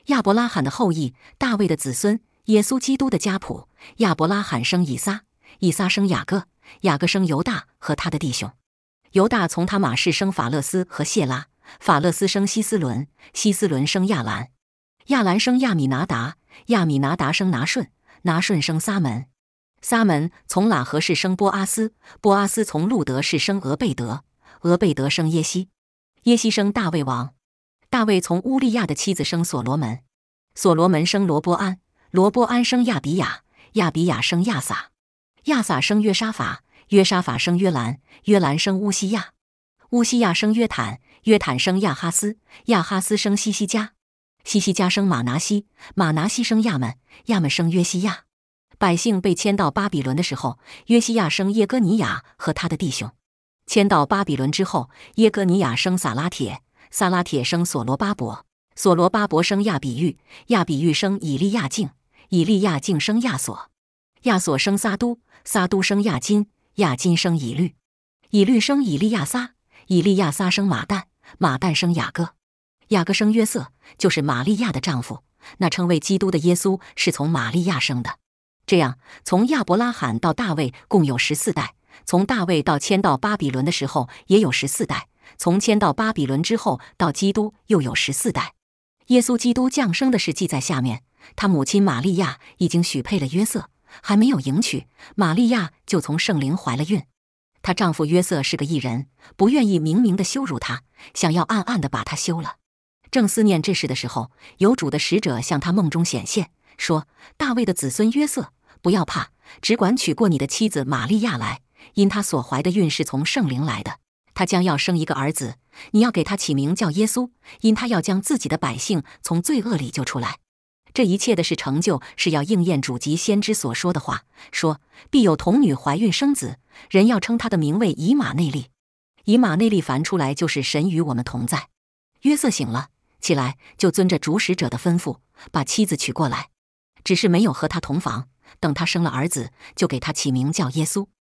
亚伯拉罕的后裔，大卫的子孙，耶稣基督的家谱。亚伯拉罕生以撒，以撒生雅各，雅各生犹大和他的弟兄。犹大从他马氏生法勒斯和谢拉，法勒斯生希斯伦，希斯伦生亚兰，亚兰生亚米拿达，亚米拿达生拿顺，拿顺生撒门，撒门从喇合氏生波阿斯，波阿斯从路德氏生俄贝德，俄贝德生耶西，耶西生大卫王，大卫从乌利亚的妻子生所罗门，所罗门生罗波安，罗波安生亚比亚，亚比亚生亚撒，亚撒生约沙法，约沙法生约兰，约兰生乌西亚，乌西亚生约坦，约坦生亚哈斯，亚哈斯生西西家，西西家生马拿西，马拿西生亚们，亚们生约西亚。百姓被迁到巴比伦的时候，约西亚生耶哥尼亚和他的弟兄。迁到巴比伦之后，耶哥尼亚生撒拉铁，撒拉铁生所罗巴伯，所罗巴伯生亚比喻，亚比喻生以利亚敬，以利亚敬生亚索，亚索生撒都，撒都生亚金，亚金生以律，以律生以利亚撒，以利亚撒生马旦，马旦生雅各，雅各生约瑟，就是玛利亚的丈夫。那称为基督的耶稣是从玛利亚生的。这样，从亚伯拉罕到大卫共有14代，从大卫到迁到巴比伦的时候也有14代，从迁到巴比伦之后到基督又有14代。耶稣基督降生的事记在下面，他母亲玛利亚已经许配了约瑟，还没有迎娶，玛利亚就从圣灵怀了孕。她丈夫约瑟是个义人，不愿意明明地羞辱她，想要暗暗地把她休了。正思念这事的时候，有主的使者向他梦中显现，说：大卫的子孙约瑟，不要怕，只管娶过你的妻子玛利亚来，因她所怀的孕是从圣灵来的。她将要生一个儿子，你要给他起名叫耶稣，因他要将自己的百姓从罪恶里救出来。这一切的事成就，是要应验主及先知所说的话，说必有童女怀孕生子，人要称他的名为以马内利。以马内利翻出来就是神与我们同在。约瑟醒了，起来就遵着主使者的吩咐，把妻子娶过来，只是没有和他同房。等他生了儿子，就给他起名叫耶稣。